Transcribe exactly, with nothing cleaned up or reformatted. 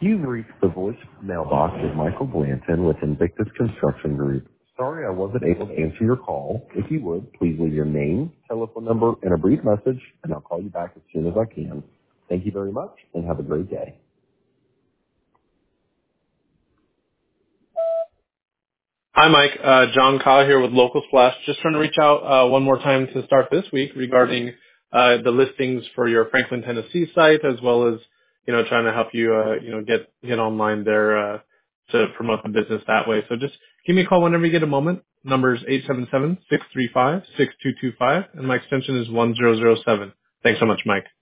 You've reached the voice mailbox of Michael Blanton with Invictus Construction Group. Sorry I wasn't able to answer your call. If you would, please leave your name, telephone number, and a brief message, and I'll call you back as soon as I can. Thank you very much, and have a great day. Hi, Mike. Uh, John Kyle here with Local Splash. Just trying to reach out uh, one more time to start this week regarding uh, the listings for your Franklin, Tennessee site, as well as you know trying to help you uh, you know get get online there uh, to promote the business that way. So just give me a call whenever you get a moment. Number is eight seven seven, six three five, six two two five, and my extension is one zero zero seven. Thanks so much, Mike.